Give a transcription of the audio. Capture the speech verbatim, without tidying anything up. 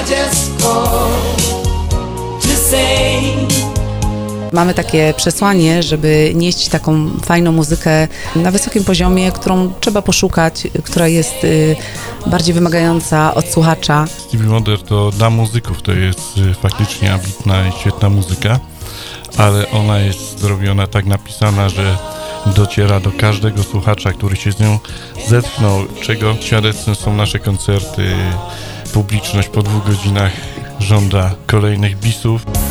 just called to say. Mamy takie przesłanie, żeby nieść taką fajną muzykę na wysokim poziomie, którą trzeba poszukać, która jest y, bardziej wymagająca od słuchacza. Stevie Wonder to dla muzyków to jest y, faktycznie ambitna i świetna muzyka, ale ona jest zrobiona tak napisana, że dociera do każdego słuchacza, który się z nią zetknął, czego świadectwem są nasze koncerty. Publiczność po dwóch godzinach żąda kolejnych bisów.